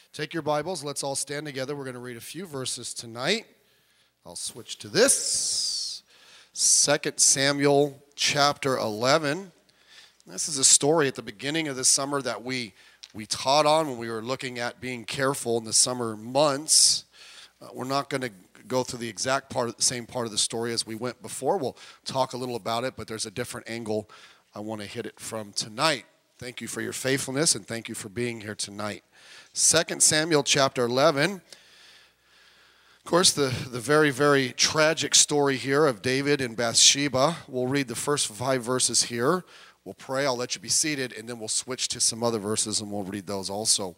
Take your Bibles. Let's all stand together. We're going to read a few verses tonight. I'll switch to this. 2 Samuel chapter 11. This is a story at the beginning of the summer that we taught on when we were looking at being careful in the summer months. We're not going to go through the exact same part of the story as we went before. We'll talk a little about it, but there's a different angle I want to hit it from tonight. Thank you for your faithfulness, and thank you for being here tonight. 2 Samuel chapter 11. Of course, the very, very tragic story here of David and Bathsheba. We'll read the first 5 verses here. We'll pray. I'll let you be seated, and then we'll switch to some other verses, and we'll read those also.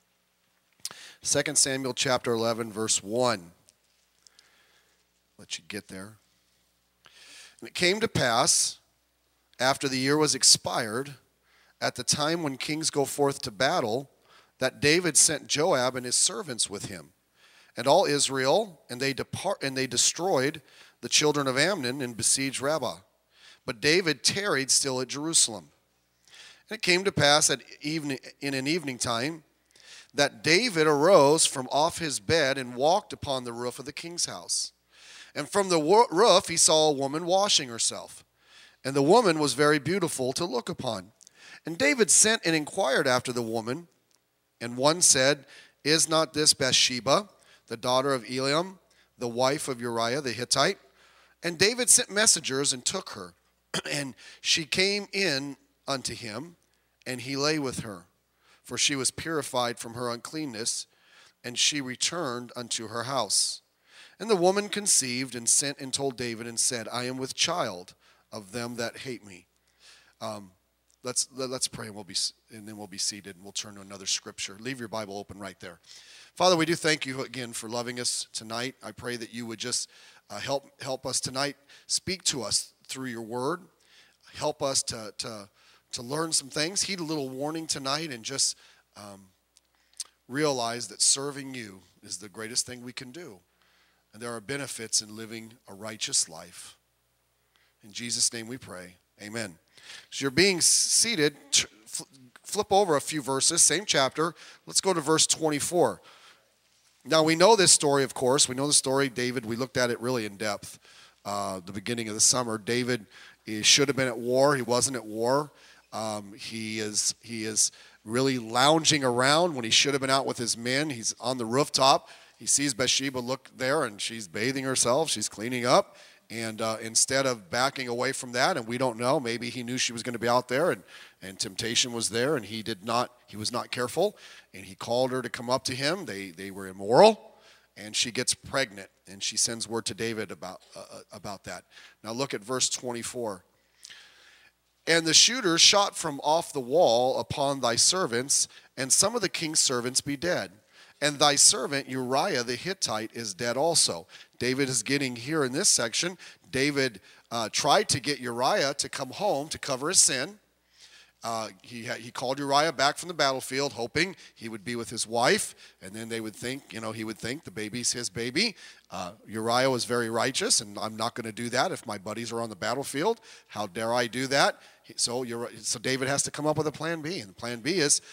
2 Samuel chapter 11, verse 1. Let you get there. And it came to pass, after the year was expired, at the time when kings go forth to battle, that David sent Joab and his servants with him, and all Israel, and they destroyed the children of Ammon and besieged Rabbah. But David tarried still at Jerusalem. And it came to pass in an evening time that David arose from off his bed and walked upon the roof of the king's house. And from the roof he saw a woman washing herself, and the woman was very beautiful to look upon. And David sent and inquired after the woman. And one said, Is not this Bathsheba, the daughter of Eliam, the wife of Uriah the Hittite? And David sent messengers and took her. And she came in unto him, and he lay with her. For she was purified from her uncleanness, and she returned unto her house. And the woman conceived and sent and told David and said, I am with child of them that hate me. Let's pray, and then we'll be seated, and we'll turn to another scripture. Leave your Bible open right there. Father, we do thank you again for loving us tonight. I pray that you would just help us tonight. Speak to us through your word. Help us to learn some things. Heed a little warning tonight, and just realize that serving you is the greatest thing we can do. And there are benefits in living a righteous life. In Jesus' name we pray. Amen. As you're being seated, flip over a few verses, same chapter. Let's go to verse 24. Now, we know this story, of course. We know the story, David. We looked at it really in depth the beginning of the summer. David should have been at war. He wasn't at war. He is really lounging around when he should have been out with his men. He's on the rooftop. He sees Bathsheba look there, and she's bathing herself. She's cleaning up. And instead of backing away from that, and we don't know, maybe he knew she was going to be out there, and temptation was there, and he was not careful, and he called her to come up to him. They were immoral, and she gets pregnant, and she sends word to David about that. Now look at verse 24. And the shooter shot from off the wall upon thy servants, and some of the king's servants be dead. And thy servant Uriah the Hittite is dead also. David is getting here in this section. David tried to get Uriah to come home to cover his sin. He called Uriah back from the battlefield, hoping he would be with his wife, and then they would think, he would think the baby's his baby. Uriah was very righteous, and I'm not going to do that if my buddies are on the battlefield. How dare I do that? So David has to come up with a plan B, and the plan B is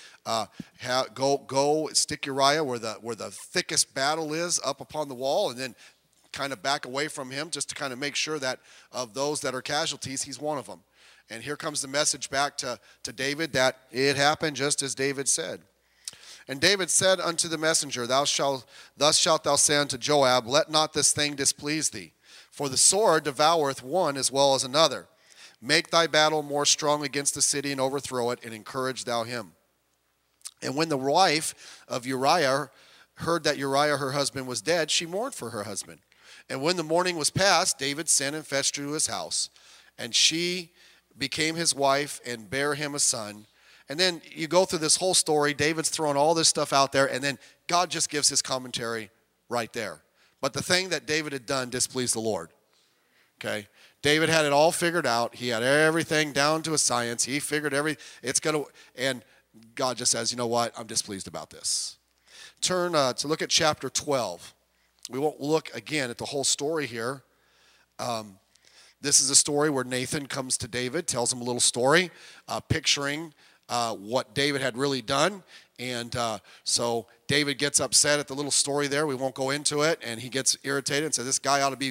go stick Uriah where the thickest battle is up upon the wall, and then kind of back away from him just to kind of make sure that of those that are casualties, he's one of them. And here comes the message back to David that it happened just as David said. And David said unto the messenger, Thus shalt thou say unto Joab, Let not this thing displease thee, for the sword devoureth one as well as another. Make thy battle more strong against the city and overthrow it, and encourage thou him. And when the wife of Uriah heard that Uriah her husband was dead, she mourned for her husband. And when the morning was past, David sent and fetched her to his house. And she became his wife and bare him a son. And then you go through this whole story. David's throwing all this stuff out there, and then God just gives his commentary right there. But the thing that David had done displeased the Lord. Okay? David had it all figured out. He had everything down to a science. He figured and God just says, you know what? I'm displeased about this. Turn to look at chapter 12. We won't look again at the whole story here. This is a story where Nathan comes to David, tells him a little story, picturing what David had really done. And so David gets upset at the little story there. We won't go into it. And he gets irritated and says, this guy ought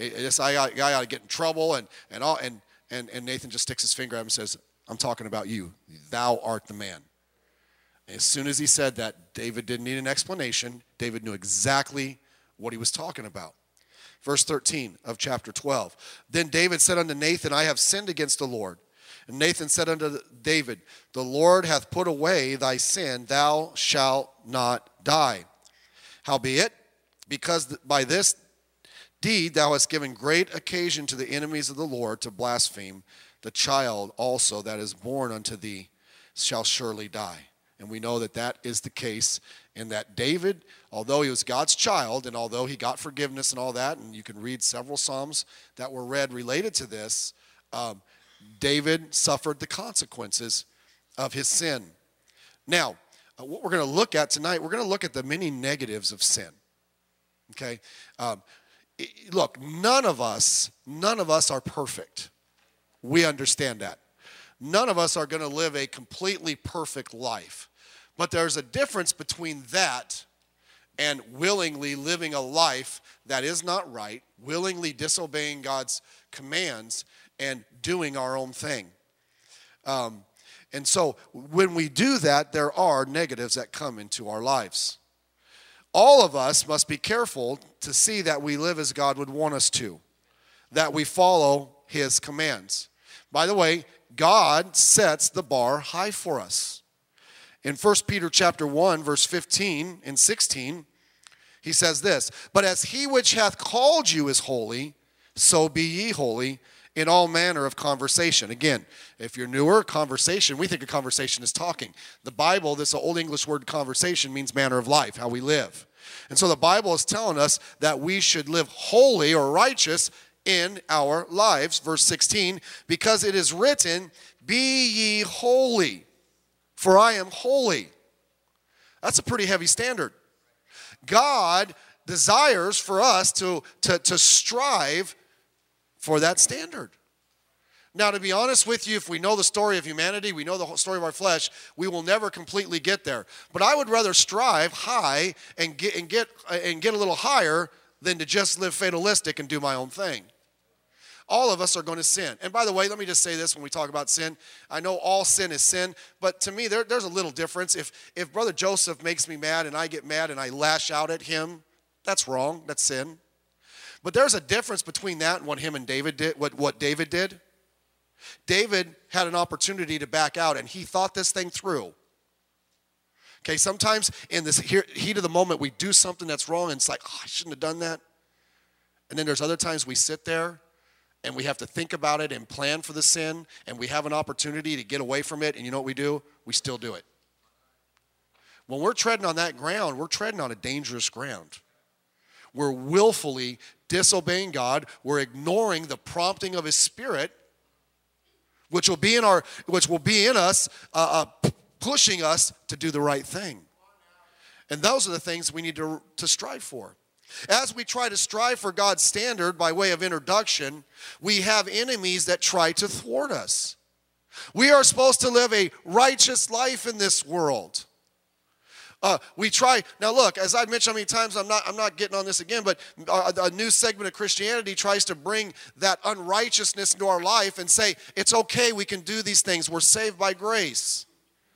to get in trouble. And Nathan just sticks his finger at him and says, I'm talking about you. Thou art the man. And as soon as he said that, David didn't need an explanation. David knew exactly what he was talking about. Verse 13 of chapter 12. Then David said unto Nathan, I have sinned against the Lord. And Nathan said unto David, the Lord hath put away thy sin, thou shalt not die. Howbeit, because by this deed thou hast given great occasion to the enemies of the Lord to blaspheme, the child also that is born unto thee shall surely die. And we know that that is the case, in that David, although he was God's child, and although he got forgiveness and all that, and you can read several Psalms that were read related to this, David suffered the consequences of his sin. Now, what we're going to look at tonight, we're going to look at the many negatives of sin. Okay? Look, none of us are perfect. We understand that. None of us are going to live a completely perfect life. But there's a difference between that and willingly living a life that is not right, willingly disobeying God's commands, and doing our own thing. And so when we do that, there are negatives that come into our lives. All of us must be careful to see that we live as God would want us to, that we follow his commands. By the way, God sets the bar high for us. In 1 Peter chapter 1, verse 15 and 16, he says this, but as he which hath called you is holy, so be ye holy in all manner of conversation. Again, if you're newer, conversation, we think a conversation is talking. The Bible, this old English word conversation, means manner of life, how we live. And so the Bible is telling us that we should live holy or righteous in our lives. Verse 16, because it is written, be ye holy, for I am holy. That's a pretty heavy standard. God desires for us to strive for that standard. Now, to be honest with you, if we know the story of humanity, we know the whole story of our flesh, we will never completely get there. But I would rather strive high and get a little higher than to just live fatalistic and do my own thing. All of us are going to sin. And by the way, let me just say this when we talk about sin. I know all sin is sin, but to me, there's a little difference. If Brother Joseph makes me mad and I get mad and I lash out at him, that's wrong. That's sin. But there's a difference between that and what him and David did, what David did. David had an opportunity to back out, and he thought this thing through. Okay, sometimes in this heat of the moment, we do something that's wrong, and it's like, oh, I shouldn't have done that. And then there's other times we sit there, and we have to think about it and plan for the sin, and we have an opportunity to get away from it, and you know what we do? We still do it. When we're treading on that ground, we're treading on a dangerous ground. We're willfully disobeying God. We're ignoring the prompting of his Spirit, which will be in us, pushing us to do the right thing. And those are the things we need to strive for. As we try to strive for God's standard by way of introduction, we have enemies that try to thwart us. We are supposed to live a righteous life in this world. We try, now look, as I've mentioned many times, I'm not getting on this again, but a new segment of Christianity tries to bring that unrighteousness into our life and say, it's okay, we can do these things, we're saved by grace.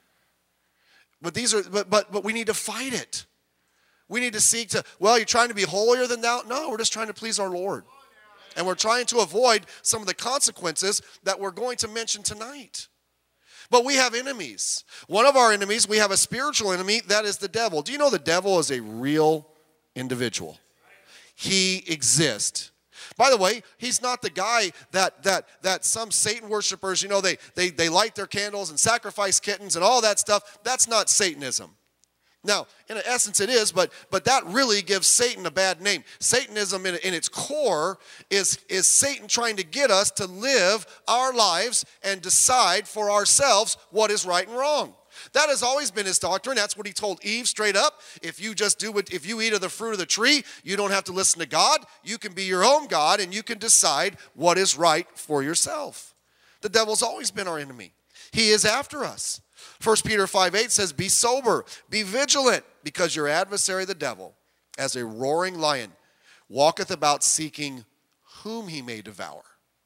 But we need to fight it. We need to seek to, well, you're trying to be holier than thou? No, we're just trying to please our Lord. And we're trying to avoid some of the consequences that we're going to mention tonight. But we have enemies. One of our enemies, we have a spiritual enemy, that is the devil. Do you know the devil is a real individual? He exists. By the way, he's not the guy that some Satan worshipers, you know, they light their candles and sacrifice kittens and all that stuff. That's not Satanism. Now, in essence it is, but that really gives Satan a bad name. Satanism in its core is Satan trying to get us to live our lives and decide for ourselves what is right and wrong. That has always been his doctrine. That's what he told Eve straight up. If you eat of the fruit of the tree, you don't have to listen to God. You can be your own God and you can decide what is right for yourself. The devil's always been our enemy. He is after us. 1 Peter 5:8 says, be sober, be vigilant, because your adversary the devil, as a roaring lion, walketh about seeking whom he may devour.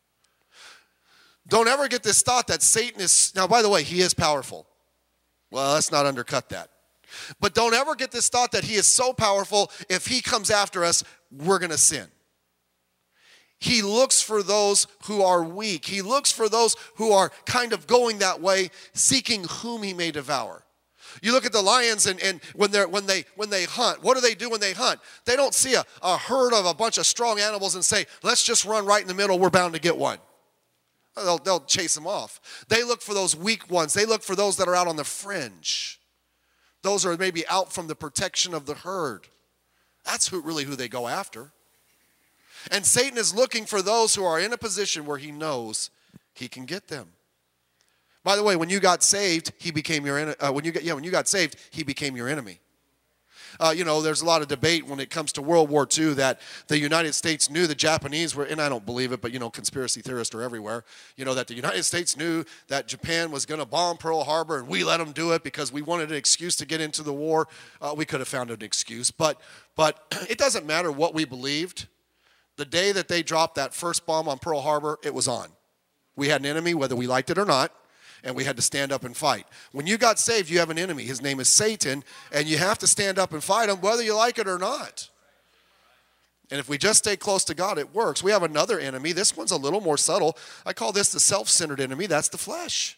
Don't ever get this thought that Satan is, now by the way, he is powerful. Well, let's not undercut that. But don't ever get this thought that he is so powerful, if he comes after us, we're going to sin. He looks for those who are weak. He looks for those who are kind of going that way, seeking whom he may devour. You look at the lions, and when they hunt, what do when they hunt? They don't see a herd of a bunch of strong animals and say, let's just run right in the middle, we're bound to get one. They'll chase them off. They look for those weak ones. They look for those that are out on the fringe. Those are maybe out from the protection of the herd. That's really who they go after. And Satan is looking for those who are in a position where he knows he can get them. By the way, when you got saved, he became your enemy. When you got saved, he became your enemy. There's a lot of debate when it comes to World War II that the United States knew the Japanese were, and I don't believe it, but conspiracy theorists are everywhere. That the United States knew that Japan was going to bomb Pearl Harbor, and we let them do it because we wanted an excuse to get into the war. We could have found an excuse, but it doesn't matter what we believed. The day that they dropped that first bomb on Pearl Harbor, it was on. We had an enemy, whether we liked it or not, and we had to stand up and fight. When you got saved, you have an enemy. His name is Satan, and you have to stand up and fight him, whether you like it or not. And if we just stay close to God, it works. We have another enemy. This one's a little more subtle. I call this the self-centered enemy. That's the flesh.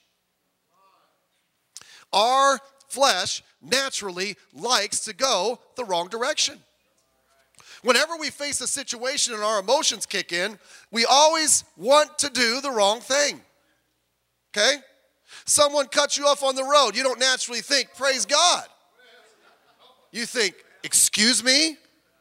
Our flesh naturally likes to go the wrong direction. Whenever we face a situation and our emotions kick in, we always want to do the wrong thing. Okay? Someone cuts you off on the road. You don't naturally think, praise God. You think, excuse me?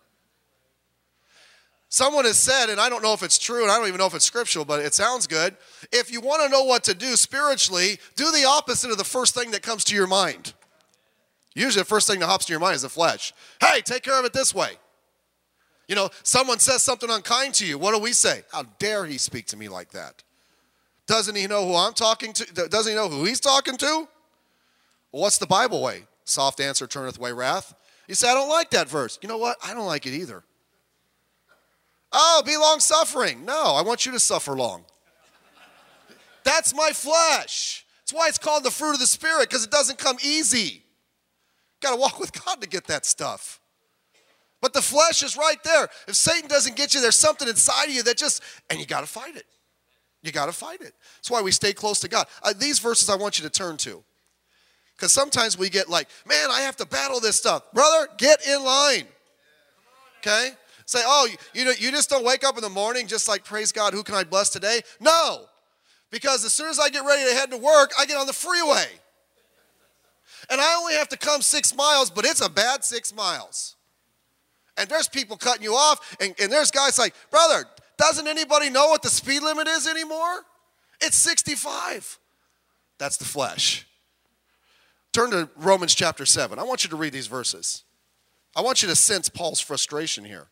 Someone has said, and I don't know if it's true, and I don't even know if it's scriptural, but it sounds good. If you want to know what to do spiritually, do the opposite of the first thing that comes to your mind. Usually the first thing that hops to your mind is the flesh. Hey, take care of it this way. Someone says something unkind to you. What do we say? How dare he speak to me like that? Doesn't he know who I'm talking to? Doesn't he know who he's talking to? Well, what's the Bible way? Soft answer turneth away wrath. You say, I don't like that verse. You know what? I don't like it either. Oh, be long-suffering. No, I want you to suffer long. That's my flesh. That's why it's called the fruit of the Spirit, because it doesn't come easy. Got to walk with God to get that stuff. But the flesh is right there. If Satan doesn't get you, there's something inside of you and you got to fight it. You got to fight it. That's why we stay close to God. These verses I want you to turn to. Because sometimes we get like, man, I have to battle this stuff. Brother, get in line. Okay? Say, oh, you just don't wake up in the morning just like, praise God, who can I bless today? No. Because as soon as I get ready to head to work, I get on the freeway. And I only have to come 6 miles, but it's a bad 6 miles. And there's people cutting you off, and there's guys like, brother, doesn't anybody know what the speed limit is anymore? It's 65. That's the flesh. Turn to Romans chapter 7. I want you to read these verses. I want you to sense Paul's frustration here.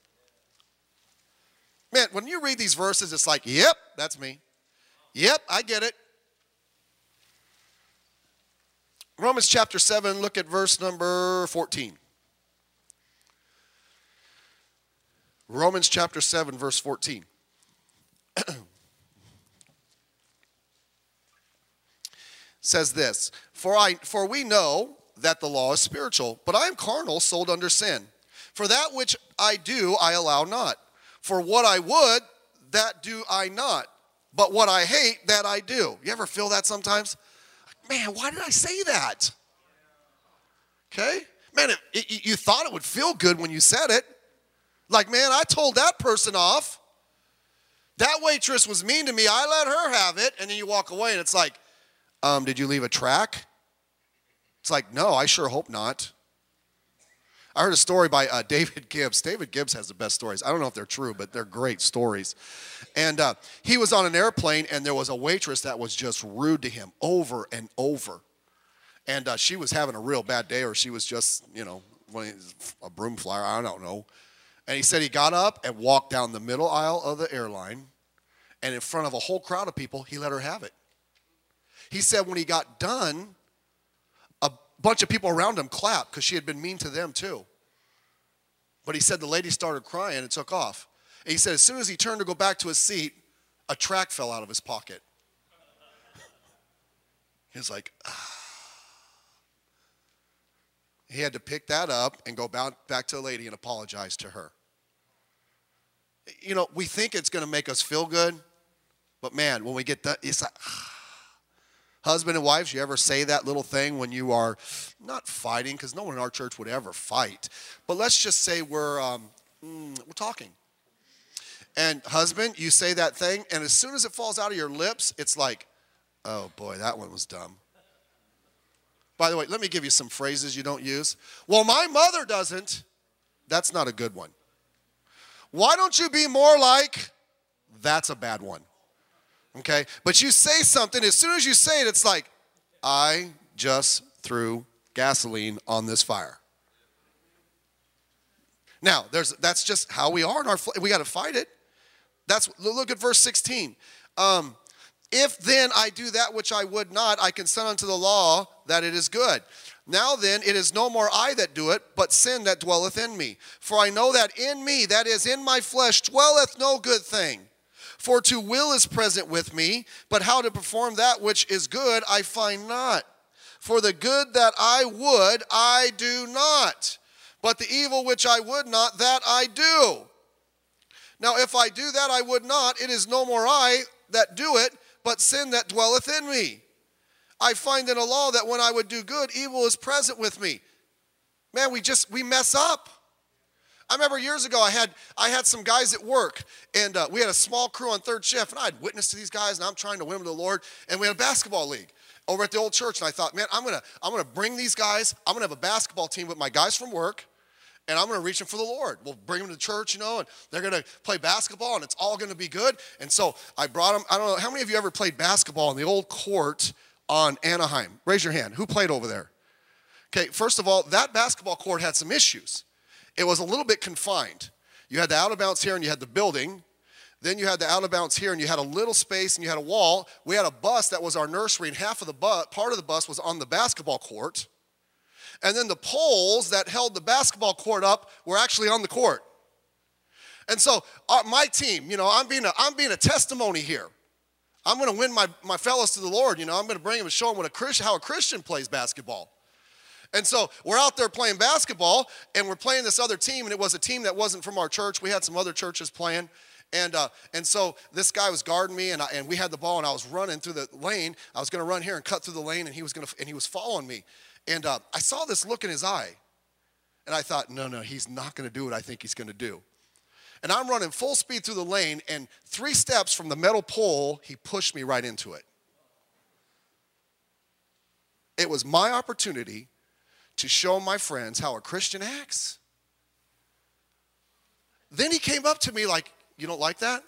Man, when you read these verses, it's like, yep, that's me. Yep, I get it. Romans chapter 7, look at verse number 14. Romans chapter 7, verse 14. Says this, for we know that the law is spiritual, but I am carnal, sold under sin. For that which I do, I allow not. For what I would, that do I not. But what I hate, that I do. You ever feel that sometimes? Man, why did I say that? Okay? Man, you thought it would feel good when you said it. Like, man, I told that person off. That waitress was mean to me. I let her have it. And then you walk away and it's like, did you leave a track? It's like, no, I sure hope not. I heard a story by David Gibbs. David Gibbs has the best stories. I don't know if they're true, but they're great stories. And he was on an airplane, and there was a waitress that was just rude to him over and over. And she was having a real bad day, or she was just, a broom flyer. I don't know. And he said he got up and walked down the middle aisle of the airline, and in front of a whole crowd of people, he let her have it. He said when he got done, bunch of people around him clapped because she had been mean to them too. But he said the lady started crying and took off. And he said as soon as he turned to go back to his seat, a tract fell out of his pocket. He was like, ah. He had to pick that up and go back to the lady and apologize to her. You know, we think it's going to make us feel good, but man, when we get that, it's like, ah. Husband and wives, you ever say that little thing when you are not fighting, because no one in our church would ever fight, but let's just say we're talking. And husband, you say that thing, and as soon as it falls out of your lips, it's like, oh boy, that one was dumb. By the way, let me give you some phrases you don't use. Well, my mother doesn't. That's not a good one. Why don't you be more like? That's a bad one. Okay? But you say something, as soon as you say it, it's like, I just threw gasoline on this fire. Now, that's just how we are in our we got to fight it. Look at verse 16. If then I do that which I would not, I consent unto the law that it is good. Now then, it is no more I that do it, but sin that dwelleth in me. For I know that in me, that is in my flesh, dwelleth no good thing. For to will is present with me, but how to perform that which is good I find not. For the good that I would, I do not. But the evil which I would not, that I do. Now if I do that I would not, it is no more I that do it, but sin that dwelleth in me. I find in a law that when I would do good, evil is present with me. Man, we mess up. I remember years ago I had some guys at work, and we had a small crew on third shift, and I'd witnessed to these guys, and I'm trying to win them to the Lord, and we had a basketball league over at the old church, and I thought, man, I'm gonna bring these guys, I'm gonna have a basketball team with my guys from work, and I'm going to reach them for the Lord. We'll bring them to church, and they're going to play basketball, and it's all going to be good. And so I brought them. I don't know, how many of you ever played basketball in the old court on Anaheim? Raise your hand. Who played over there? Okay, first of all, that basketball court had some issues. It was a little bit confined. You had the out of bounds here, and you had the building. Then you had the out of bounds here, and you had a little space, and you had a wall. We had a bus that was our nursery, and half of the part of the bus was on the basketball court. And then the poles that held the basketball court up were actually on the court. And so my team, I'm being a testimony here. I'm going to win my fellows to the Lord. I'm going to bring them and show them how a Christian plays basketball. And so we're out there playing basketball, and we're playing this other team, and it was a team that wasn't from our church. We had some other churches playing. And so this guy was guarding me, and we had the ball, and I was running through the lane. I was going to run here and cut through the lane, and he was following me. And I saw this look in his eye, and I thought, no, he's not going to do what I think he's going to do. And I'm running full speed through the lane, and 3 steps from the metal pole, he pushed me right into it. It was my opportunity to show my friends how a Christian acts. Then he came up to me like, you don't like that?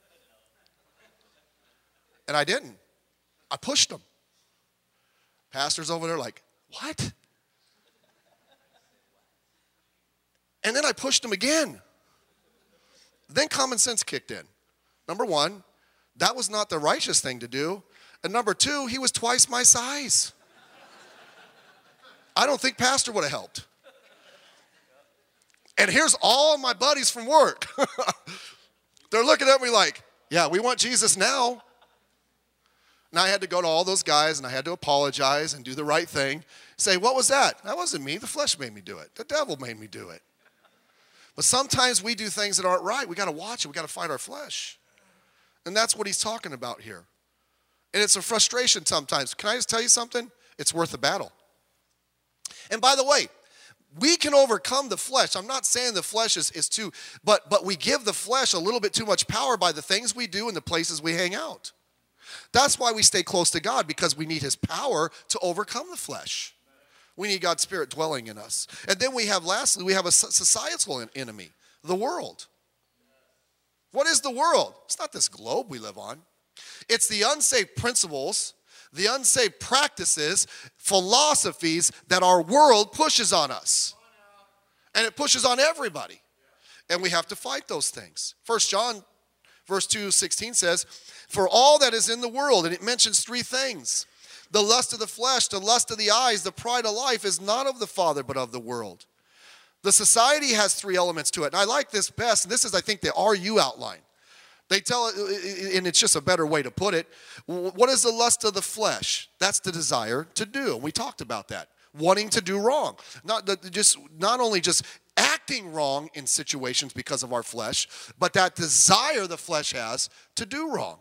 And I didn't. I pushed him. Pastor's over there like, what? And then I pushed him again. Then common sense kicked in. Number 1, that was not the righteous thing to do. And number 2, he was twice my size. I don't think Pastor would have helped. And here's all my buddies from work. They're looking at me like, yeah, we want Jesus now. And I had to go to all those guys, and I had to apologize and do the right thing. Say, what was that? That wasn't me. The flesh made me do it. The devil made me do it. But sometimes we do things that aren't right. We got to watch it. We got to fight our flesh. And that's what he's talking about here. And it's a frustration sometimes. Can I just tell you something? It's worth the battle. And by the way, we can overcome the flesh. I'm not saying the flesh is too, but we give the flesh a little bit too much power by the things we do and the places we hang out. That's why we stay close to God, because we need his power to overcome the flesh. We need God's Spirit dwelling in us. And then lastly, we have a societal enemy, the world. What is the world? It's not this globe we live on. It's the unsaved principles, the unsaved practices, philosophies that our world pushes on us. And it pushes on everybody. And we have to fight those things. 1 John verse 2:16 says, for all that is in the world, and it mentions 3 things. The lust of the flesh, the lust of the eyes, the pride of life is not of the Father, but of the world. The society has three elements to it. And I like this best. And this is, I think, the RU outline. They tell it, and it's just a better way to put it. What is the lust of the flesh? That's the desire to do. And we talked about that. Wanting to do wrong. Not only just acting wrong in situations because of our flesh, but that desire the flesh has to do wrong.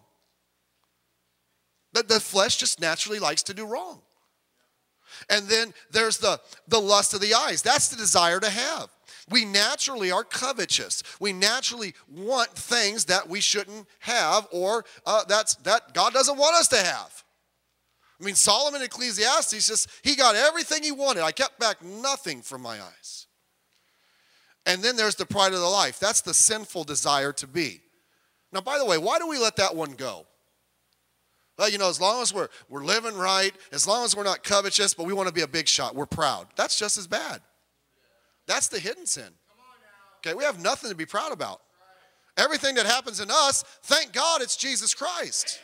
The flesh just naturally likes to do wrong. And then there's the lust of the eyes. That's the desire to have. We naturally are covetous. We naturally want things that we shouldn't have, or that God doesn't want us to have. I mean, Solomon in Ecclesiastes, he got everything he wanted. I kept back nothing from my eyes. And then there's the pride of the life. That's the sinful desire to be. Now, by the way, why do we let that one go? Well, as long as we're living right, as long as we're not covetous, but we want to be a big shot, we're proud. That's just as bad. That's the hidden sin. Okay, we have nothing to be proud about. Everything that happens in us, thank God it's Jesus Christ.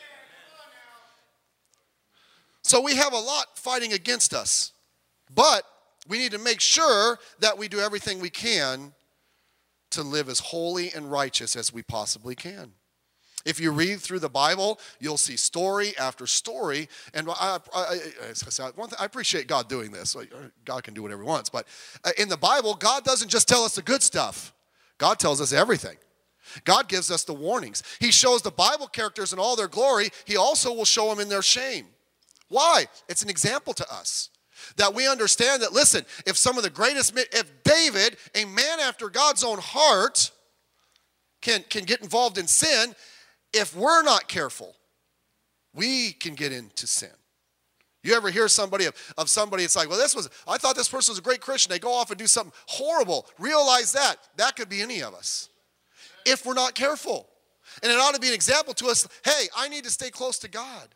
So we have a lot fighting against us. But we need to make sure that we do everything we can to live as holy and righteous as we possibly can. If you read through the Bible, you'll see story after story. And I appreciate God doing this. God can do whatever he wants. But in the Bible, God doesn't just tell us the good stuff. God tells us everything. God gives us the warnings. He shows the Bible characters in all their glory. He also will show them in their shame. Why? It's an example to us. That we understand that, listen, if David, a man after God's own heart, can get involved in sin, if we're not careful, we can get into sin. You ever hear somebody of somebody, it's like, well, I thought this person was a great Christian. They go off and do something horrible. Realize that could be any of us if we're not careful. And it ought to be an example to us, hey, I need to stay close to God.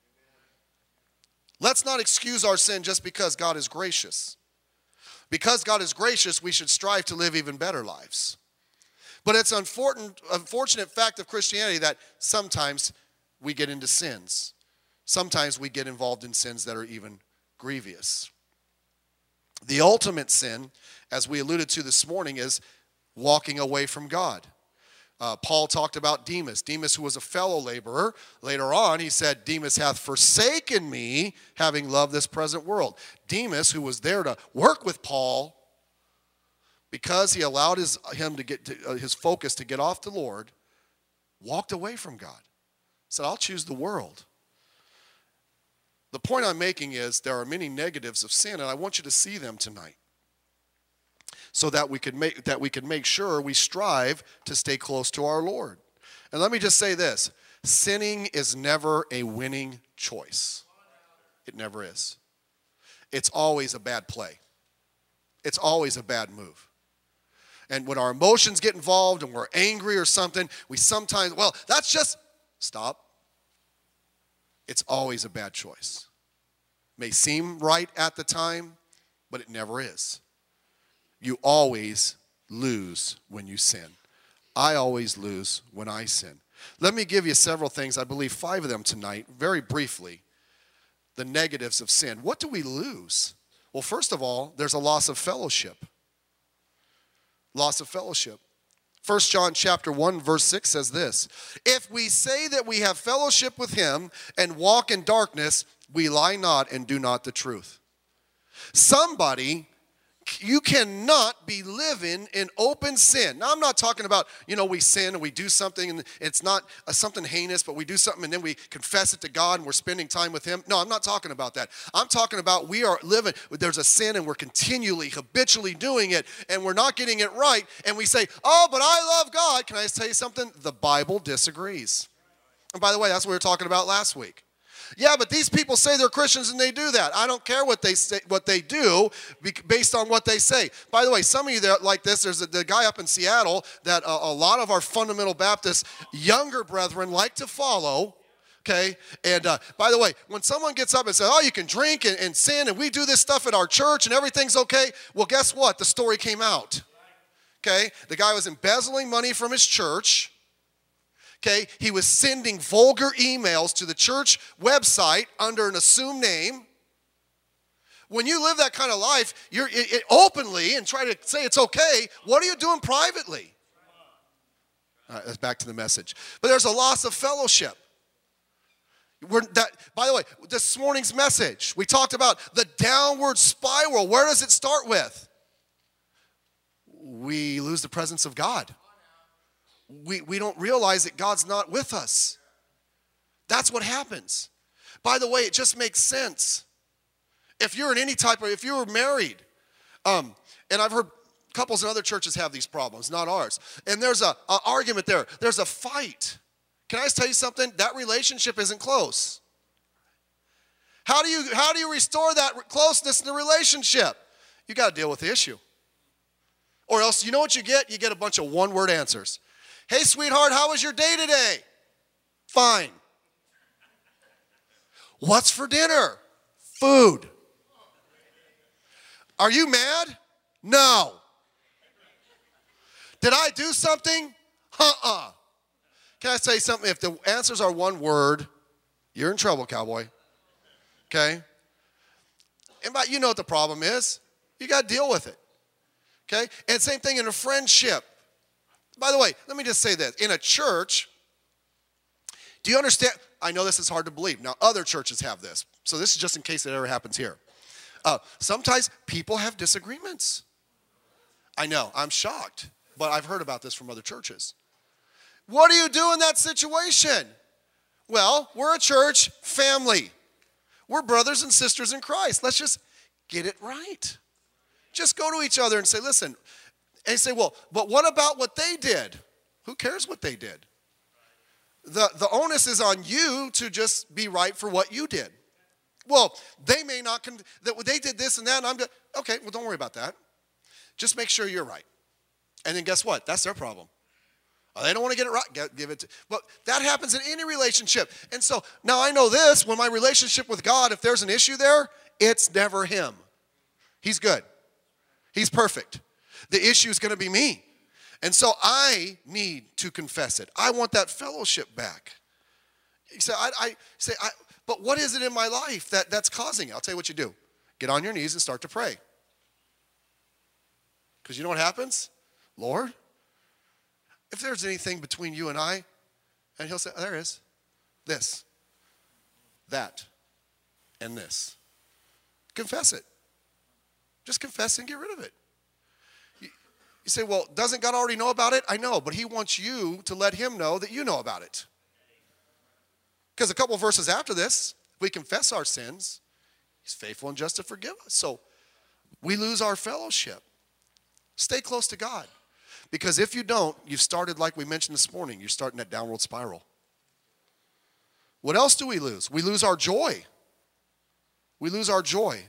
Let's not excuse our sin just because God is gracious. Because God is gracious, we should strive to live even better lives. But it's an unfortunate fact of Christianity that sometimes we get into sins. Sometimes we get involved in sins that are even grievous. The ultimate sin, as we alluded to this morning, is walking away from God. Paul talked about Demas. Demas, who was a fellow laborer. Later on, he said, Demas hath forsaken me, having loved this present world. Demas, who was there to work with Paul, because he allowed his focus to get off the Lord, walked away from God. Said, I'll choose the world. The point I'm making is there are many negatives of sin, and I want you to see them tonight, so that we can make sure we strive to stay close to our Lord. And let me just say this: sinning is never a winning choice. It never is. It's always a bad play. It's always a bad move. And when our emotions get involved and we're angry or something, we sometimes, that's just, stop. It's always a bad choice. May seem right at the time, but it never is. You always lose when you sin. I always lose when I sin. Let me give you several things, I believe 5 of them tonight, very briefly. The negatives of sin. What do we lose? Well, first of all, there's a loss of fellowship. Loss of fellowship. 1 John chapter 1 verse 6 says this: if we say that we have fellowship with him and walk in darkness, we lie not and do not the truth. You cannot be living in open sin. Now, I'm not talking about, we sin and we do something and it's not something heinous, but we do something and then we confess it to God and we're spending time with him. No, I'm not talking about that. I'm talking about we are living, there's a sin and we're continually, habitually doing it and we're not getting it right. And we say, oh, but I love God. Can I tell you something? The Bible disagrees. And by the way, that's what we were talking about last week. Yeah, but these people say they're Christians and they do that. I don't care what they say, what they do, based on what they say. By the way, some of you that like this, there's the guy up in Seattle that a lot of our fundamental Baptist younger brethren like to follow. Okay, and by the way, when someone gets up and says, oh, you can drink and sin and we do this stuff at our church and everything's okay, well, guess what? The story came out. Okay, the guy was embezzling money from his church. Okay, he was sending vulgar emails to the church website under an assumed name. When you live that kind of life, you're openly and try to say it's okay. What are you doing privately? All right, that's back to the message. But there's a loss of fellowship. By the way, this morning's message, we talked about the downward spiral. Where does it start with? We lose the presence of God. We don't realize that God's not with us. That's what happens. By the way, it just makes sense. If you're in if you were married, and I've heard couples in other churches have these problems, not ours. And there's an argument there. There's a fight. Can I just tell you something? That relationship isn't close. How do you restore that closeness in the relationship? You got to deal with the issue. Or else, you know what you get? You get a bunch of one-word answers. Hey, sweetheart, how was your day today? Fine. What's for dinner? Food. Are you mad? No. Did I do something? Uh-uh. Can I say something? If the answers are one word, you're in trouble, cowboy. Okay? And you know what the problem is. You got to deal with it. Okay? And same thing in a friendship. By the way, let me just say this. In a church, do you understand? I know this is hard to believe. Now, other churches have this. So this is just in case it ever happens here. Sometimes people have disagreements. I know. I'm shocked. But I've heard about this from other churches. What do you do in that situation? Well, we're a church family. We're brothers and sisters in Christ. Let's just get it right. Just go to each other and say, listen. And you say, well, but what about what they did? Who cares what they did? The onus is on you to just be right for what you did. Well, they may not, they did this and that, and I'm good. Okay, well, don't worry about that. Just make sure you're right. And then guess what? That's their problem. Oh, they don't want to get it right. Give it to, but that happens in any relationship. And so now I know this, when my relationship with God, if there's an issue there, it's never him. He's good. He's perfect. The issue is going to be me. And so I need to confess it. I want that fellowship back. You say, but what is it in my life that's causing it? I'll tell you what you do. Get on your knees and start to pray. Because you know what happens? Lord, if there's anything between you and I, and he'll say, there is. This, that, and this. Confess it. Just confess and get rid of it. You say, well, doesn't God already know about it? I know, but he wants you to let him know that you know about it. Because a couple of verses after this, we confess our sins. He's faithful and just to forgive us. So we lose our fellowship. Stay close to God. Because if you don't, you've started, like we mentioned this morning, you're starting that downward spiral. What else do we lose? We lose our joy. We lose our joy.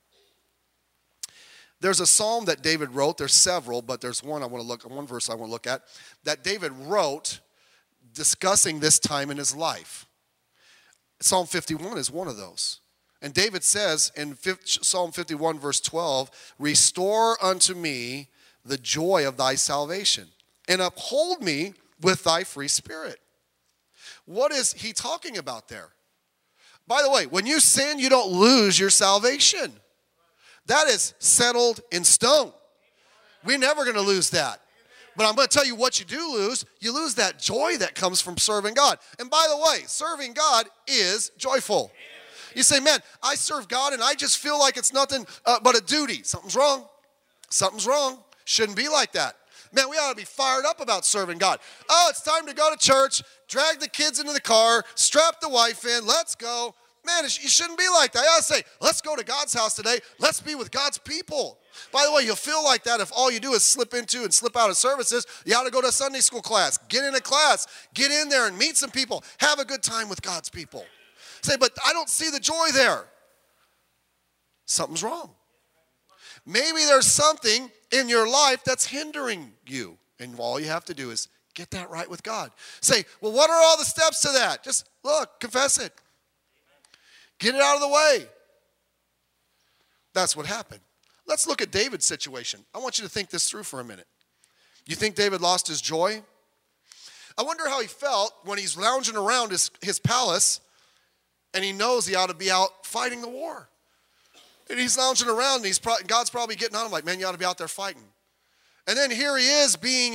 There's a psalm that David wrote. There's several, but there's one verse I want to look at that David wrote discussing this time in his life. Psalm 51 is one of those. And David says in Psalm 51 verse 12, restore unto me the joy of thy salvation and uphold me with thy free spirit. What is he talking about there? By the way, when you sin, you don't lose your salvation. That is settled in stone. We're never going to lose that. But I'm going to tell you what you do lose. You lose that joy that comes from serving God. And by the way, serving God is joyful. You say, man, I serve God and I just feel like it's nothing but a duty. Something's wrong. Something's wrong. Shouldn't be like that. Man, we ought to be fired up about serving God. Oh, it's time to go to church, drag the kids into the car, strap the wife in, let's go. Man, you shouldn't be like that. I ought to say, let's go to God's house today. Let's be with God's people. By the way, you'll feel like that if all you do is slip into and slip out of services. You ought to go to a Sunday school class. Get in a class. Get in there and meet some people. Have a good time with God's people. Say, but I don't see the joy there. Something's wrong. Maybe there's something in your life that's hindering you. And all you have to do is get that right with God. Say, well, what are all the steps to that? Just look, confess it. Get it out of the way. That's what happened. Let's look at David's situation. I want you to think this through for a minute. You think David lost his joy? I wonder how he felt when he's lounging around his palace and he knows he ought to be out fighting the war. And he's lounging around and God's probably getting on him like, man, you ought to be out there fighting. And then here he is being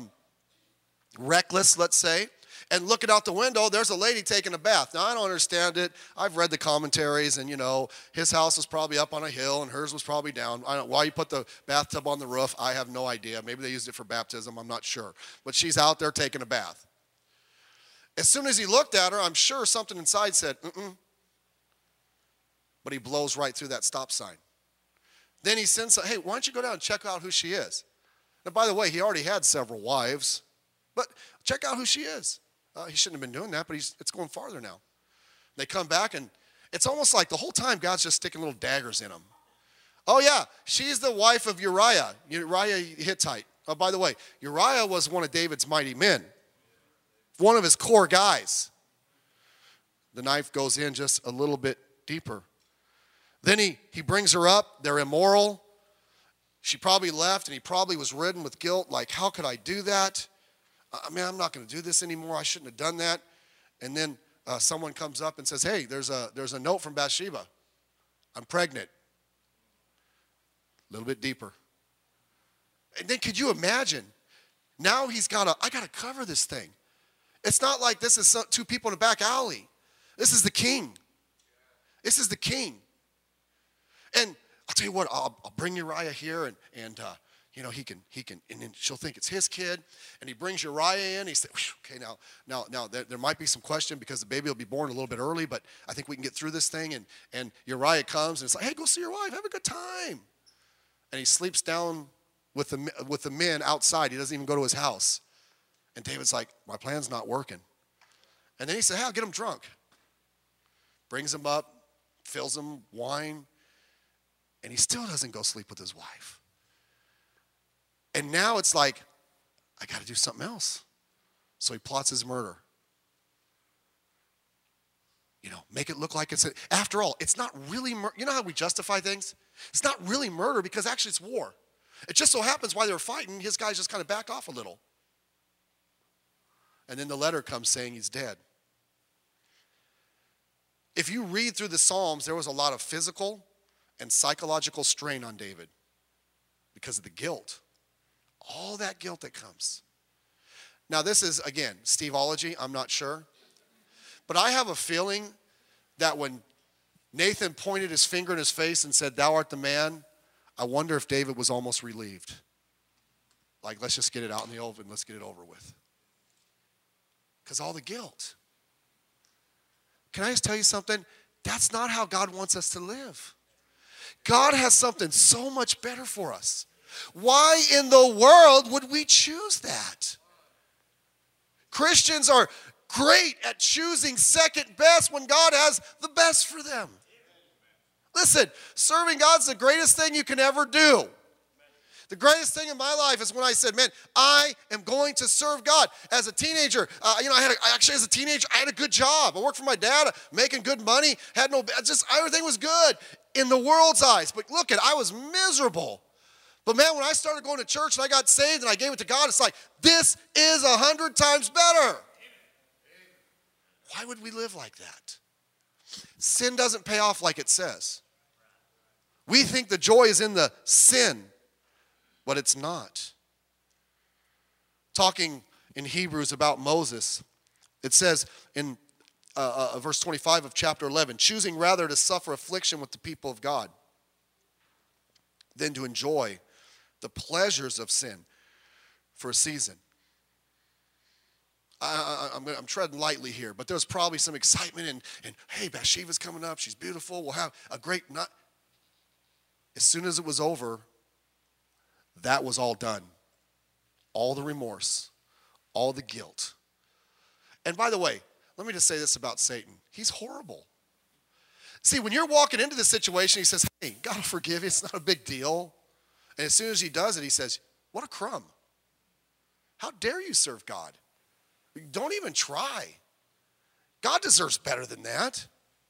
reckless, let's say, and looking out the window, there's a lady taking a bath. Now, I don't understand it. I've read the commentaries, and, his house was probably up on a hill, and hers was probably down. I don't know why you put the bathtub on the roof. I have no idea. Maybe they used it for baptism. I'm not sure. But she's out there taking a bath. As soon as he looked at her, I'm sure something inside said, But he blows right through that stop sign. Then he sends, hey, why don't you go down and check out who she is? Now, by the way, he already had several wives, but check out who she is. He shouldn't have been doing that, but it's going farther now. They come back, and it's almost like the whole time God's just sticking little daggers in them. Oh, yeah, she's the wife of Uriah Hittite. Oh, by the way, Uriah was one of David's mighty men, one of his core guys. The knife goes in just a little bit deeper. Then he brings her up. They're immoral. She probably left, and he probably was ridden with guilt, like, how could I do that? I'm not going to do this anymore. I shouldn't have done that. And then someone comes up and says, hey, there's a note from Bathsheba. I'm pregnant. A little bit deeper. And then could you imagine? Now I got to cover this thing. It's not like this is two people in a back alley. This is the king. This is the king. And I'll tell you what, I'll bring Uriah here and he can, and then she'll think it's his kid. And he brings Uriah in. He said, okay, now there might be some question because the baby will be born a little bit early, but I think we can get through this thing. And Uriah comes and it's like, hey, go see your wife. Have a good time. And he sleeps down with the men outside. He doesn't even go to his house. And David's like, my plan's not working. And then he said, hey, I'll get him drunk. Brings him up, fills him wine, and he still doesn't go sleep with his wife. And now it's like, I got to do something else. So he plots his murder. Make it look like after all, it's not really murder. You know how we justify things? It's not really murder because actually it's war. It just so happens while they were fighting, his guys just kind of back off a little. And then the letter comes saying he's dead. If you read through the Psalms, there was a lot of physical and psychological strain on David because of the guilt. All that guilt that comes. Now this is, again, Steveology, I'm not sure. But I have a feeling that when Nathan pointed his finger in his face and said, thou art the man, I wonder if David was almost relieved. Like, let's just get it out in the oven, let's get it over with. Because all the guilt. Can I just tell you something? That's not how God wants us to live. God has something so much better for us. Why in the world would we choose that? Christians are great at choosing second best when God has the best for them. Listen, serving God's the greatest thing you can ever do. The greatest thing in my life is when I said, man, I am going to serve God. As a teenager, as a teenager, I had a good job. I worked for my dad, making good money, everything was good in the world's eyes. But look, I was miserable. But man, when I started going to church and I got saved and I gave it to God, it's like, this is 100 times better. Why would we live like that? Sin doesn't pay off like it says. We think the joy is in the sin, but it's not. Talking in Hebrews about Moses, it says in verse 25 of chapter 11, choosing rather to suffer affliction with the people of God than to enjoy the pleasures of sin for a season. I'm treading lightly here, but there's probably some excitement and hey, Bathsheba's coming up. She's beautiful. We'll have a great night. As soon as it was over, that was all done. All the remorse, all the guilt. And by the way, let me just say this about Satan. He's horrible. See, when you're walking into the situation, he says, hey, God will forgive you. It's not a big deal. And as soon as he does it, he says, what a crumb. How dare you serve God? Don't even try. God deserves better than that.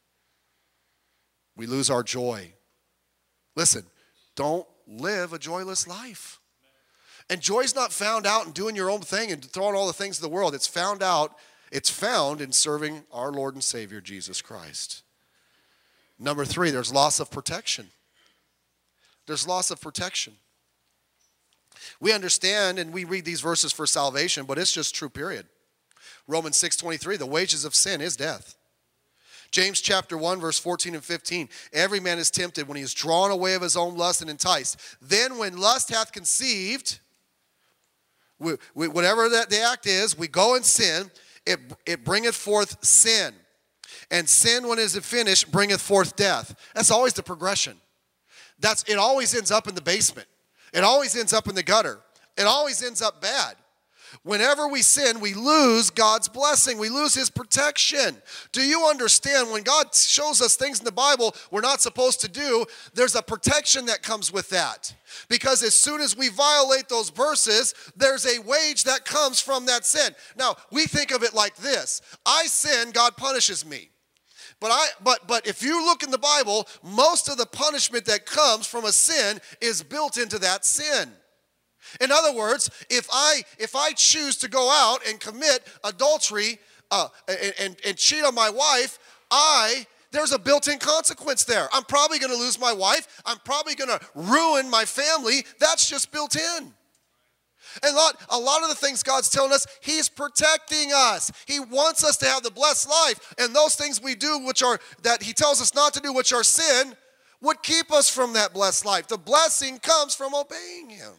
We lose our joy. Listen, don't live a joyless life. And joy's not found out in doing your own thing and throwing all the things of the world. It's found in serving our Lord and Savior, Jesus Christ. Number 3, there's loss of protection. There's loss of protection. We understand and we read these verses for salvation, but it's just true, period. Romans 6:23, the wages of sin is death. James chapter 1, verse 14 and 15. Every man is tempted when he is drawn away of his own lust and enticed. Then when lust hath conceived, whatever that the act is, we go and sin, it bringeth forth sin. And sin, when it is finished, bringeth forth death. That's always the progression. It always ends up in the basement. It always ends up in the gutter. It always ends up bad. Whenever we sin, we lose God's blessing. We lose his protection. Do you understand when God shows us things in the Bible we're not supposed to do, there's a protection that comes with that. Because as soon as we violate those verses, there's a wage that comes from that sin. Now, we think of it like this. I sin, God punishes me. But if you look in the Bible, most of the punishment that comes from a sin is built into that sin. In other words, if I choose to go out and commit adultery and cheat on my wife, there's a built-in consequence there. I'm probably going to lose my wife. I'm probably going to ruin my family. That's just built in. And a lot of the things God's telling us, he's protecting us. He wants us to have the blessed life. And those things we do, that he tells us not to do, which are sin, would keep us from that blessed life. The blessing comes from obeying him.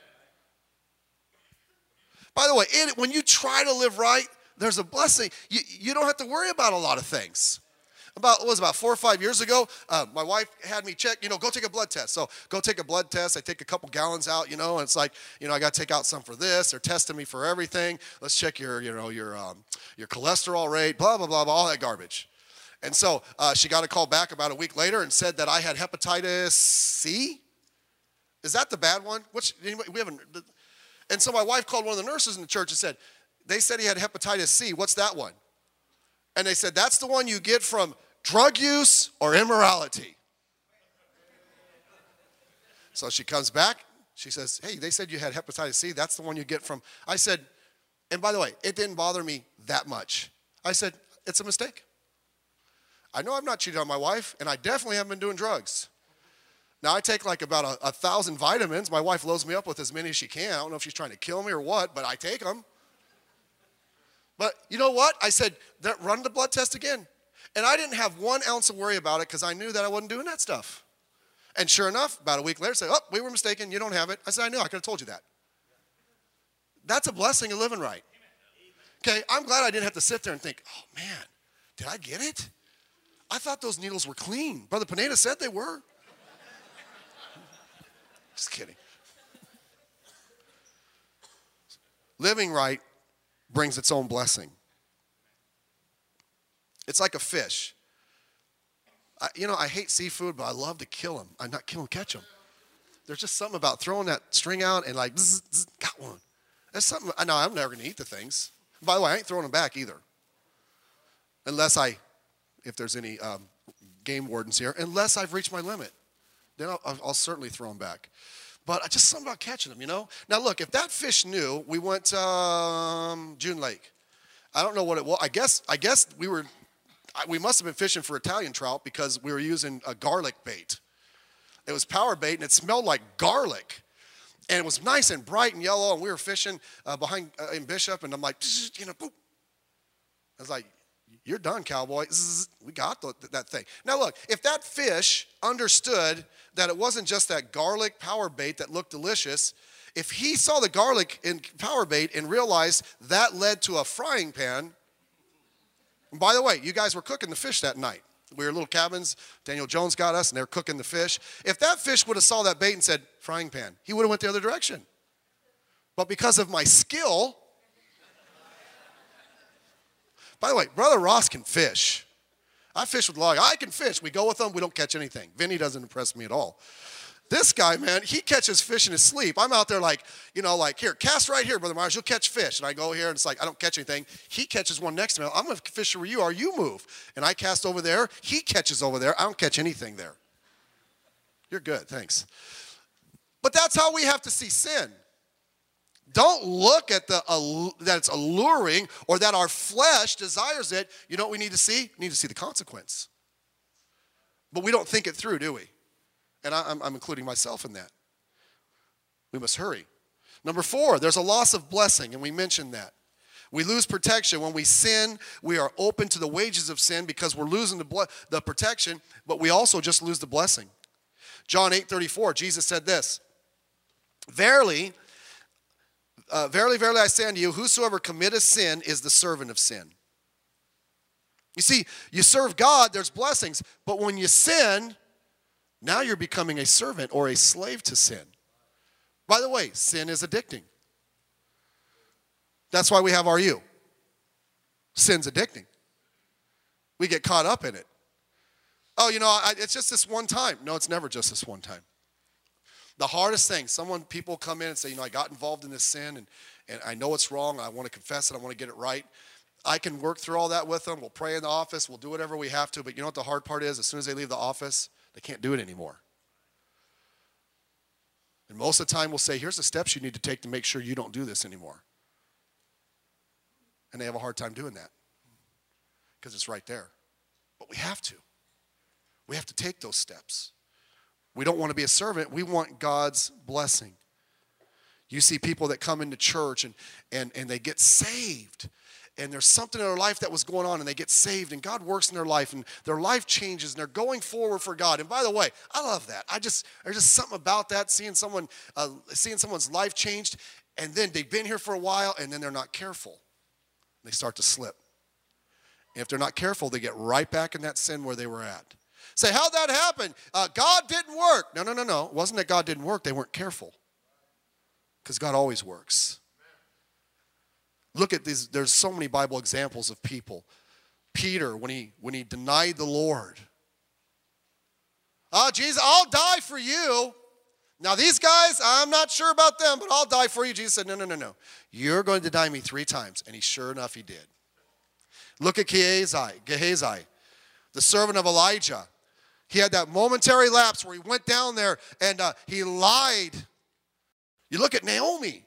By the way, when you try to live right, there's a blessing. You don't have to worry about a lot of things. About 4 or 5 years ago, my wife had me check, go take a blood test. So go take a blood test. I take a couple gallons out, and it's like, I got to take out some for this. They're testing me for everything. Let's check your cholesterol rate, blah, blah, blah, blah, all that garbage. And so she got a call back about a week later and said that I had hepatitis C. Is that the bad one? And so my wife called one of the nurses in the church and said, they said he had hepatitis C. What's that one? And they said, that's the one you get from drug use or immorality. So she comes back. She says, hey, they said you had hepatitis C. That's the one you get from. I said, and by the way, it didn't bother me that much. I said, it's a mistake. I know I've not cheated on my wife, and I definitely haven't been doing drugs. Now, I take like about 1,000 vitamins. My wife loads me up with as many as she can. I don't know if she's trying to kill me or what, but I take them. But you know what? I said, run the blood test again. And I didn't have 1 ounce of worry about it because I knew that I wasn't doing that stuff. And sure enough, about a week later, said, oh, we were mistaken. You don't have it. I said, I knew. I could have told you that. That's a blessing of living right. Okay, I'm glad I didn't have to sit there and think, oh, man, did I get it? I thought those needles were clean. Brother Pineda said they were. Just kidding. Living right brings its own blessing. It's like a fish. I hate seafood, but I love to kill them. I'm not kill them, catch them. There's just something about throwing that string out and like, zzz, zzz, got one. That's something, I know I'm never going to eat the things. By the way, I ain't throwing them back either. If there's any game wardens here, unless I've reached my limit. Then I'll certainly throw them back. But just something about catching them, Now, look, if that fish knew, we went to June Lake. I don't know what it was. I guess we must have been fishing for Italian trout because we were using a garlic bait. It was power bait, and it smelled like garlic. And it was nice and bright and yellow, and we were fishing behind in Bishop, and I'm like, boop. I was like, you're done, cowboy. We got that thing. Now, look, if that fish understood that it wasn't just that garlic power bait that looked delicious, if he saw the garlic in power bait and realized that led to a frying pan, and by the way, you guys were cooking the fish that night. We were little cabins. Daniel Jones got us, and they were cooking the fish. If that fish would have saw that bait and said, frying pan, he would have went the other direction. But because of my skill, by the way, Brother Ross can fish. I fish with log. I can fish. We go with them. We don't catch anything. Vinny doesn't impress me at all. This guy, man, he catches fish in his sleep. I'm out there like, here, cast right here, Brother Myers. You'll catch fish. And I go here, and it's like, I don't catch anything. He catches one next to me. I'm going to fish where you are. You move. And I cast over there. He catches over there. I don't catch anything there. You're good. Thanks. But that's how we have to see sin. Don't look at that it's alluring or that our flesh desires it. You know what we need to see? We need to see the consequence. But we don't think it through, do we? And I'm including myself in that. We must hurry. Number 4, there's a loss of blessing, and we mentioned that. We lose protection. When we sin, we are open to the wages of sin because we're losing the protection, but we also just lose the blessing. John 8:34, Jesus said this, verily, verily, I say unto you, whosoever committeth sin is the servant of sin. You see, you serve God, there's blessings, but when you sin, now you're becoming a servant or a slave to sin. By the way, sin is addicting. That's why we have RU. Sin's addicting. We get caught up in it. Oh, it's just this one time. No, it's never just this one time. The hardest thing, people come in and say, I got involved in this sin, and I know it's wrong. I want to confess it. I want to get it right. I can work through all that with them. We'll pray in the office. We'll do whatever we have to. But you know what the hard part is? As soon as they leave the office, they can't do it anymore. And most of the time, we'll say, here's the steps you need to take to make sure you don't do this anymore. And they have a hard time doing that because it's right there. But we have to. We have to take those steps. We don't want to be a servant. We want God's blessing. You see people that come into church and they get saved. And there's something in their life that was going on, and they get saved, and God works in their life, and their life changes, and they're going forward for God. And by the way, I love that. There's just something about that, seeing someone's life changed, and then they've been here for a while, and then they're not careful. They start to slip. And if they're not careful, they get right back in that sin where they were at. Say, how'd that happen? God didn't work. No. It wasn't that God didn't work. They weren't careful. Because God always works. Look at these. There's so many Bible examples of people. Peter, when he denied the Lord. Oh, Jesus, I'll die for you. Now these guys, I'm not sure about them, but I'll die for you. Jesus said, no. You're going to deny me 3 times. And sure enough, he did. Look at Gehazi, the servant of Elijah. He had that momentary lapse where he went down there and he lied. You look at Naomi.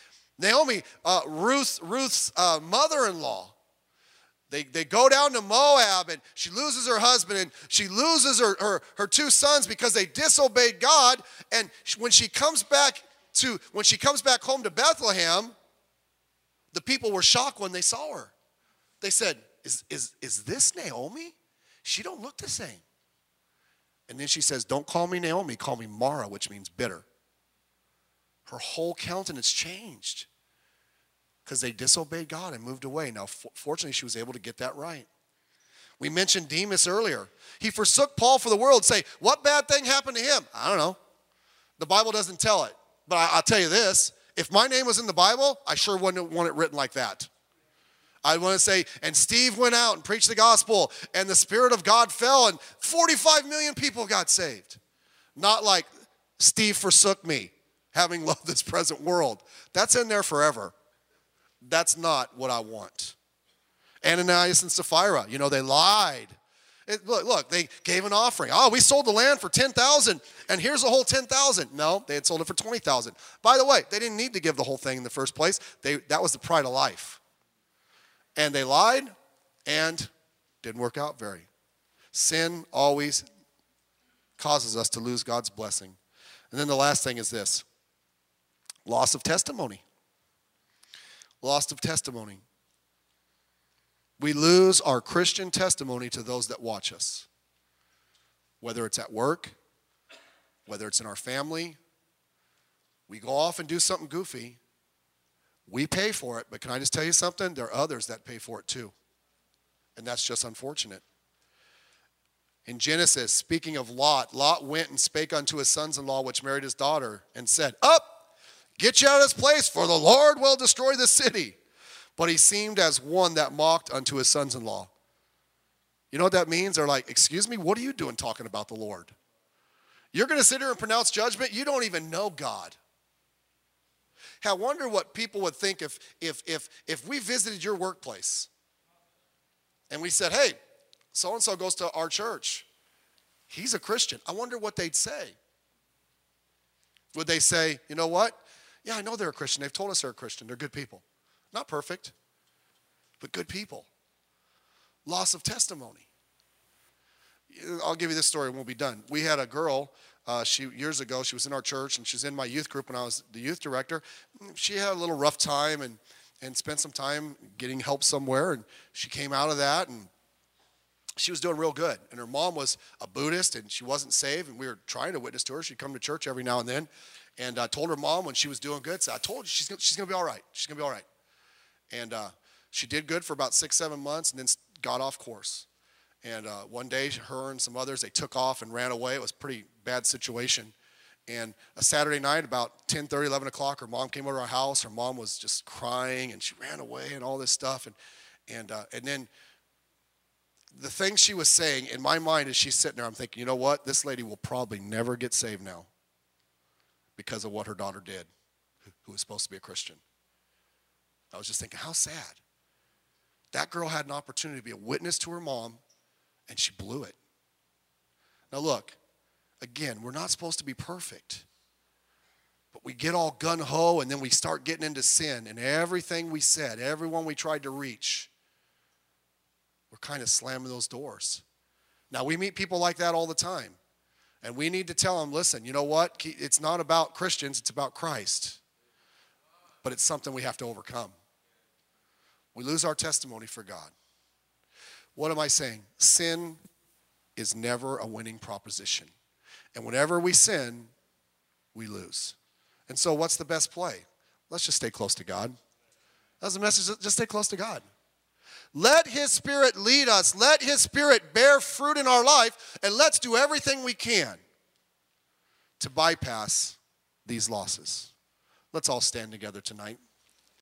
Ruth's mother-in-law. They go down to Moab, and she loses her husband, and she loses her 2 sons because they disobeyed God. And when she comes back home to Bethlehem, the people were shocked when they saw her. They said, "Is this Naomi? She don't look the same." And then she says, "Don't call me Naomi, call me Mara," which means bitter. Her whole countenance changed because they disobeyed God and moved away. Now, fortunately, she was able to get that right. We mentioned Demas earlier. He forsook Paul for the world. Say, what bad thing happened to him? I don't know. The Bible doesn't tell it. But I'll tell you this. If my name was in the Bible, I sure wouldn't want it written like that. I want to say, and Steve went out and preached the gospel, and the Spirit of God fell, and 45 million people got saved. Not like Steve forsook me, having loved this present world. That's in there forever. That's not what I want. Ananias and Sapphira, they lied. Look, they gave an offering. Oh, we sold the land for 10,000, and here's the whole 10,000. No, they had sold it for 20,000. By the way, they didn't need to give the whole thing in the first place. That was the pride of life. And they lied and didn't work out very. Sin always causes us to lose God's blessing. And then the last thing is this. Loss of testimony. Loss of testimony. We lose our Christian testimony to those that watch us. Whether it's at work, whether it's in our family. We go off and do something goofy. We pay for it, but can I just tell you something? There are others that pay for it too. And that's just unfortunate. In Genesis, speaking of Lot went and spake unto his sons-in-law, which married his daughter, and said, "Up, get you out of this place, for the Lord will destroy this city." But he seemed as one that mocked unto his sons-in-law. You know what that means? They're like, "Excuse me, what are you doing talking about the Lord? You're going to sit here and pronounce judgment? You don't even know God." I wonder what people would think if we visited your workplace and we said, "Hey, so-and-so goes to our church. He's a Christian." I wonder what they'd say. Would they say, "You know what? Yeah, I know they're a Christian. They've told us they're a Christian. They're good people. Not perfect, but good people. Loss of testimony. I'll give you this story and we'll be done. We had a girl, years ago, she was in our church and she was in my youth group when I was the youth director. She had a little rough time and spent some time getting help somewhere, and she came out of that and she was doing real good. And her mom was a Buddhist and she wasn't saved, and we were trying to witness to her. She'd come to church every now and then. And I told her mom when she was doing good, so I told you she's going to be all right. She's going to be all right. And she did good for about 6-7 months and then got off course. And one day, her and some others, they took off and ran away. It was a pretty bad situation. And a Saturday night, about 10:30, 11 o'clock, her mom came over to our house. Her mom was just crying, and she ran away and all this stuff. And then the thing she was saying, in my mind, as she's sitting there, I'm thinking, you know what? This lady will probably never get saved now because of what her daughter did, who was supposed to be a Christian. I was just thinking, how sad. That girl had an opportunity to be a witness to her mom, and she blew it. Now look, again, we're not supposed to be perfect. But we get all gung-ho, and then we start getting into sin. And everything we said, everyone we tried to reach, we're kind of slamming those doors. Now, we meet people like that all the time. And we need to tell them, listen, you know what? It's not about Christians, it's about Christ. But it's something we have to overcome. We lose our testimony for God. What am I saying? Sin is never a winning proposition. And whenever we sin, we lose. And so what's the best play? Let's just stay close to God. That's the message. Just stay close to God. Let His Spirit lead us. Let His Spirit bear fruit in our life. And let's do everything we can to bypass these losses. Let's all stand together tonight.